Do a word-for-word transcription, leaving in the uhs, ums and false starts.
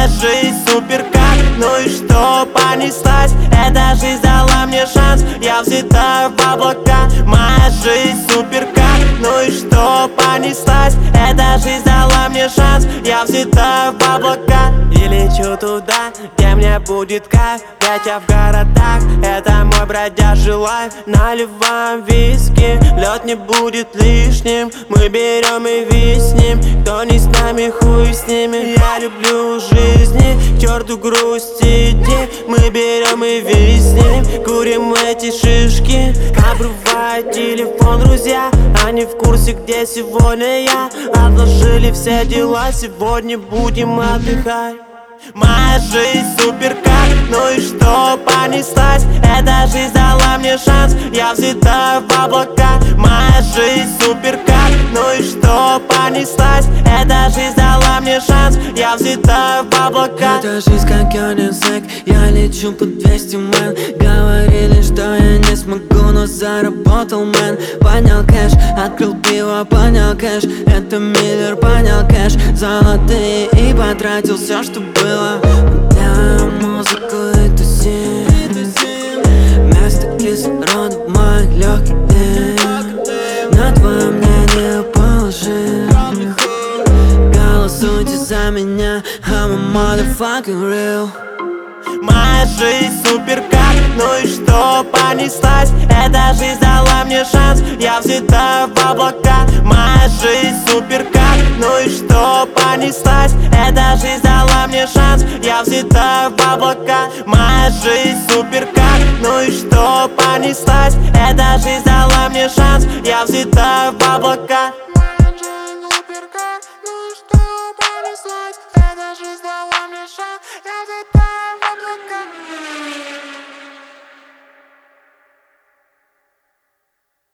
жизнь суперкар, ну и что, понеслась? Эта жизнь дала мне шанс, я взлетаю в облака. Моя жизнь суперкар, ну и что, понеслась? Эта жизнь дала мне шанс, я взлетаю в облака. И лечу туда, где мне будет кайф, ведь я в городах, это мой бродяжий лайф. Наливаем виски, лед не будет лишним, мы берем и виснем. Кто не с нами, хуй с ними. Я люблю жизни, к черту грусти дни, мы берем и виснем. Курим эти шишки, обрывает телефон друзья, они в курсе, где сегодня я. Отложили все дела, сегодня будем отдыхать. Моя жизнь суперкар, ну и что, понеслась? Эта жизнь дала мне шанс, я взлетаю в облака. Моя жизнь суперкар, ну и что, понеслась? Эта жизнь дала мне шанс, я взлетаю в облака. Эта жизнь как Йонисек, я лечу по двести мэн. Говорили, что я не смогу, но заработал мэн. Понял кэш, открыл пиво, понял кэш. Это Миллер, понял кэш. Золотые и потратил все, что было. Делаем музыку и тусим, вместо кислорода в моих легких. На твое мнение положи, голосуйте за меня, I'm a motherfucking real. Моя жизнь суперкар, ну и что, понеслась? Эта жизнь дала мне шанс, я взлетаю в облака. Моя жизнь суперкар, ну и что, понеслась? Эта жизнь дала мне шанс, я взлетаю в облака. Моя жизнь суперкар, ну и что, понеслась? Эта жизнь дала мне шанс, я взлетаю в облака.